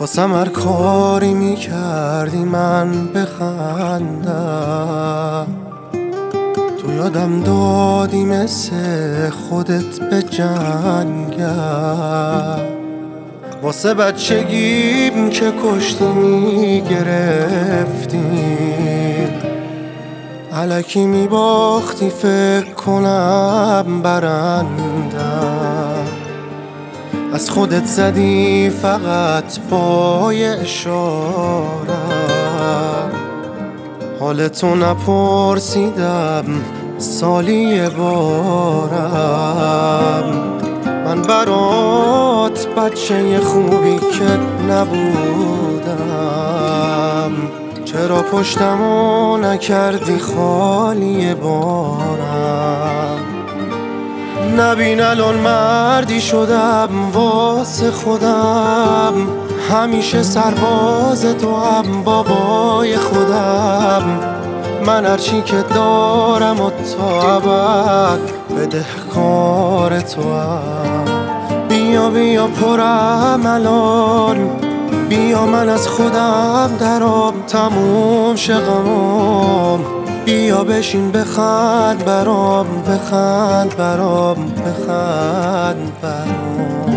واسم هر کاری میکردی من بخندم، تو یادم دادی مثل خودت به جنگم. واسه بچگیم که کشتی میگرفتیم، الکی میباختی فکر کنم برندم. از خودت زدی فقط با یه اشارم، حالتو نپرسیدم سالی یه بارم. من برات بچه خوبی که نبودم، چرا پشتمو نکردی خالی بارم؟ نبین الان مردی شدم واسه خودم، همیشه سرباز تو هم بابای خودم. من هرچی که دارم و تا ابد بدهکار تو هم. بیا بیا پرم الان، بیا من از خودم درام، تموم شه غمام. بیا بشین بخند برام، بخند برام، بخند برام.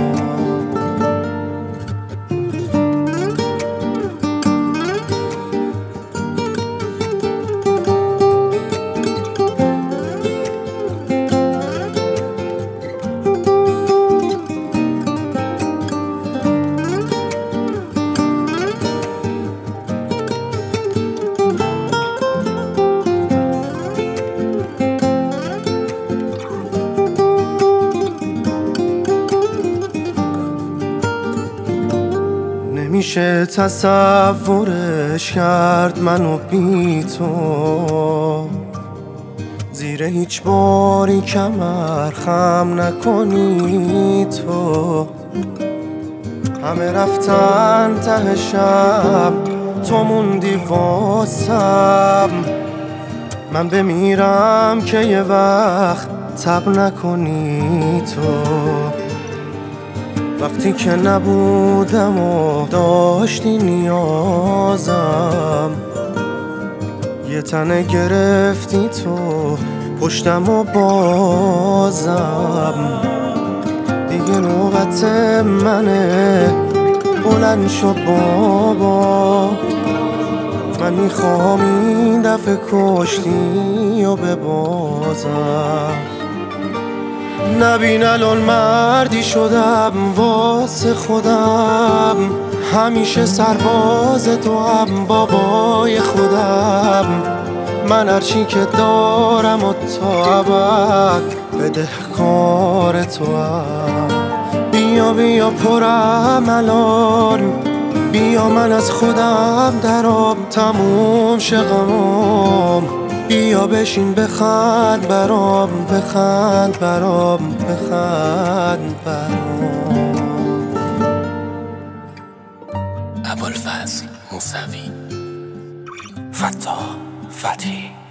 نمیشه تصورش کرد منو بی تو، زیر هیچ باری کمر خم نکنی تو. همه رفتن ته شب، تو موندی واسم. من بمیرم که یه وقت تب نکنی تو. وقتی که نبودم و داشتی نیازم، یه تنه گرفتی تو پشتم و بازم. دیگه نوبت منه، بلند شو بابا. من میخوام این دفعه کشتی و ببازم. نبین الان مردی شدم واسه خودم، همیشه سرباز تو هم بابای خودم. من هرچی که دارم و تا ابد بدهکار تو هم. بیا بیا پرم الان، بیا من از خودم درام، تموم شه غمام. بیا بشین بخند برام، بخند برام، بخند برام. ابوالفضل موسوی، فتاح فتحی.